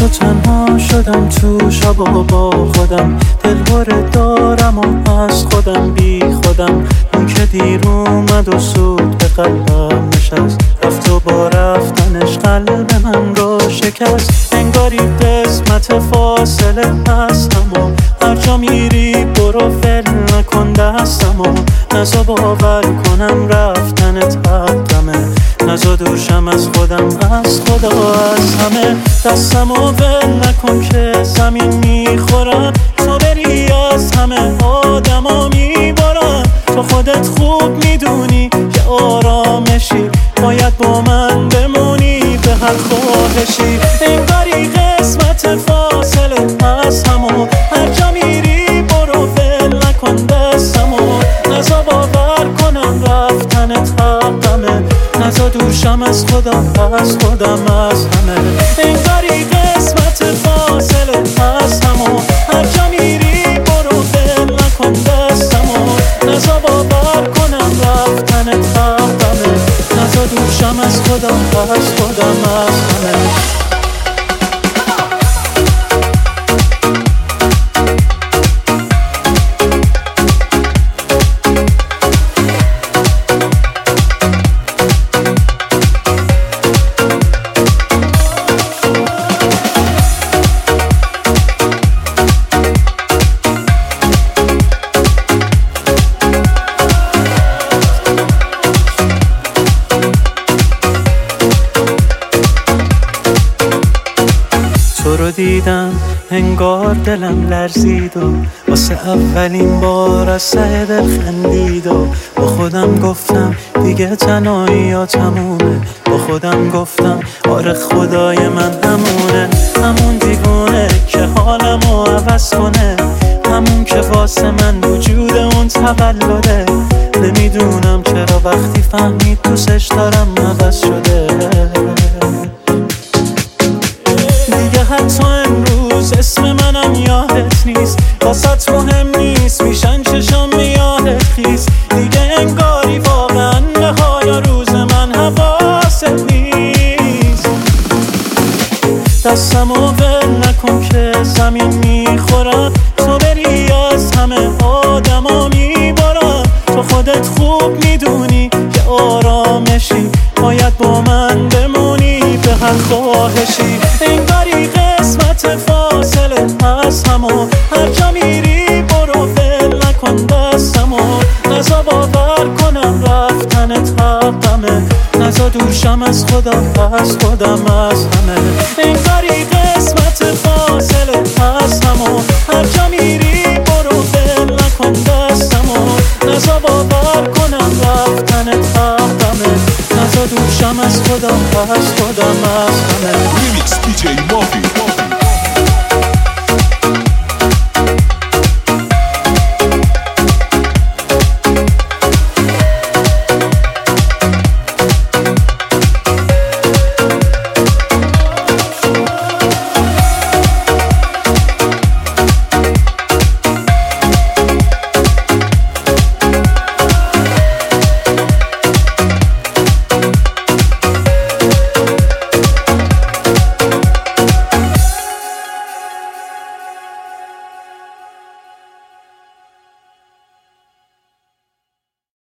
تو تنها شدم تو شبا با خودم، دلهوره دارم و از خودم بی خودم. اون که دیر اومد و سود به قلبم نشست، رفت و با رفتنش قلب من رو شکست. انگاری قسمت فاصله هستم و هر جا میری برو فل نکن دستم و نزا باور کنم رفتنت حقمه، نزا دوشم از خودم، از خدا، از همه. دستم و ول نکن که زمین میخورم، تو بری از همه آدما میبارم. تو خودت خوب میدونی که آرامشی، باید با من بمونی به هر خواهشی. انگاری قسمت فاصله از همو هر جا میری برو ول نکن دستمو، نزا باور کنم رفتنت حقمه، نزا دوشم از خودم، از خودم، از همه. انگاری قسمت فاصله از همو هر جا میری برو ول نکن دستمو، نزا باور کنم رفتنت حقمه، نزا دوشم از خودم، از خودم، از همه. تو رو دیدم انگار دلم لرزید و واسه اولین بار از ته دل خندید و با خودم گفتم دیگه تنهایی ها تمومه. با خودم گفتم آره خدای من همونه، همون دیوونه که حالمو عوض کنه، همون که واسه من وجود اون تولده. نمیدونم چرا وقتی فهمید دوستش دارم عوض شده. دیگه حتی امروز اسم منم یادت نیست، واسط مهم نیست میشن چشم یادت خیز. دیگه انگاری واقعا نهای روز من حواست نیست. دستمو ول نکن که زمین میخورم، تو بری از همه آدما میبارم. تو خودت خوب میدونی که آرامشی، باید با من بمونی به هر خواهشی. انگاری قسمت فاصله از همو هر جا میری برو ول نکن دستمو، نزا باور کنم رفتنت حقمه، نزا دوشم از خودم، از خودم، از همه. انگاری